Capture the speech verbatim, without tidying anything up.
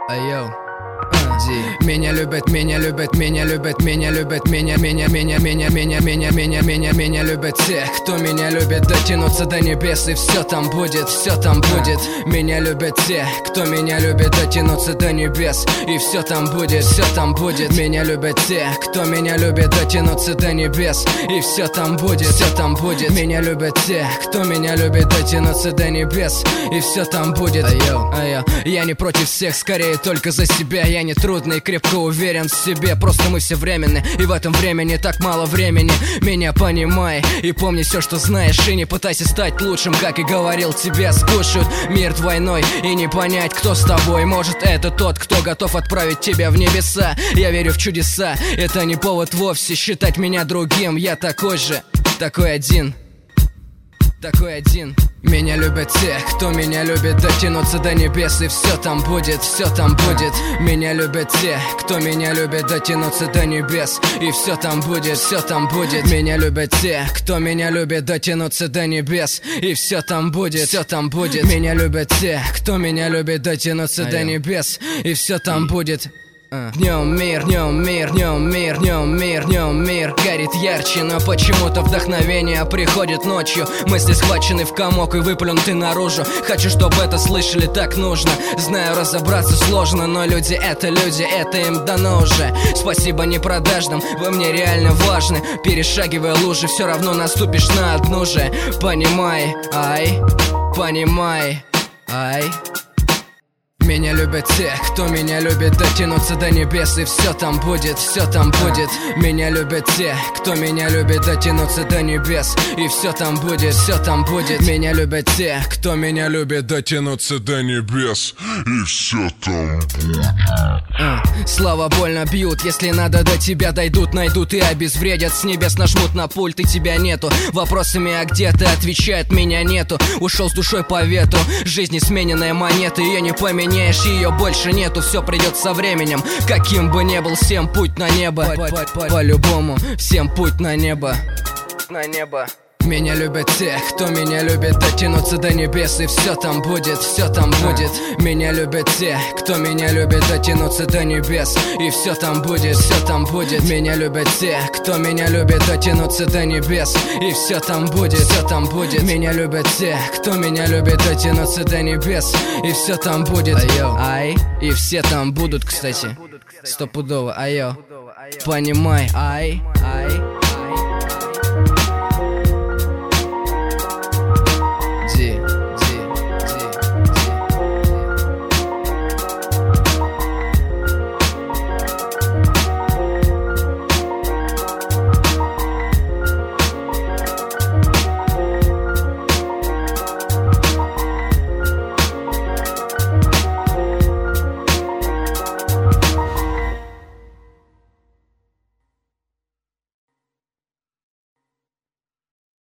Айо. Меня любят, меня любят, меня любят, меня любят, меня, меня, меня, меня, меня, меня, меня, меня, меня любят те, кто меня любит. Дотянуться до небес, и все там будет, все там будет. Меня любят те, кто меня любит. Дотянуться до небес, и все там будет, все там будет. Меня любят те, кто меня любит. Дотянуться до небес, и все там будет, все там будет. Меня любят те, кто меня любит. Дотянуться до небес, и все там будет. Айо, айо. Я не против всех, скорее только за себя. Я не трудный, крепко уверен в себе. Просто мы все временны, и в этом времени так мало времени. Меня понимай и помни все, что знаешь. И не пытайся стать лучшим, как и говорил, тебя скушают мир двойной. И не понять, кто с тобой. Может, это тот, кто готов отправить тебя в небеса. Я верю в чудеса, это не повод вовсе считать меня другим. Я такой же, такой один, такой один. Меня любят те, кто меня любит. Дотянуться до небес, и все там будет, все там будет. Меня любят те, кто меня любит. Дотянуться до небес, и все там будет, все там будет. Меня любят те, кто меня любит. Дотянуться до небес, и все там будет, все там будет. Меня любят те, кто меня любит. Дотянуться до небес, и все там будет. Днем мир, днем мир, днем мир, днем мир, днем мир горит ярче, но почему-то вдохновение приходит ночью. Мысли схвачены в комок и выплюнуты наружу. Хочу, чтобы это слышали, так нужно. Знаю, разобраться сложно, но люди это люди, это им дано уже. Спасибо непродажным, вы мне реально важны. Перешагивая лужи, все равно наступишь на одну же. Понимай, ай, понимай, ай. Меня любят те, кто меня любит. Дотянуться до небес, и все там будет, все там будет. Меня любят те, кто меня любит. Дотянуться до небес, и все там будет, все там будет. Меня любят те, кто меня любит. Дотянуться до небес, и все там будет. Слава больно бьют, если надо до тебя дойдут, найдут и обезвредят. С небес нажмут на пульт, и тебя нету. Вопросами, а где ты, отвечает, меня нету. Ушел с душой по ветру, жизни смененная монета. Ее не поменяешь, ее больше нету. Все придет со временем, каким бы ни был, всем путь на небо. По-любому, всем путь на небо. На небо. Меня любят те, кто меня любит. Дотянуться до небес, и все там будет, все там будет. Меня любят те, кто меня любит. Дотянуться до небес, и все там будет, все там будет. Меня любят те, кто меня любит. Дотянуться до небес, и все там будет, все там будет. Меня любят те, кто меня любит. Дотянуться до небес, и все там будет. Айо, ай, и все там будут, кстати. Стопудово, айо. Понимай, ай.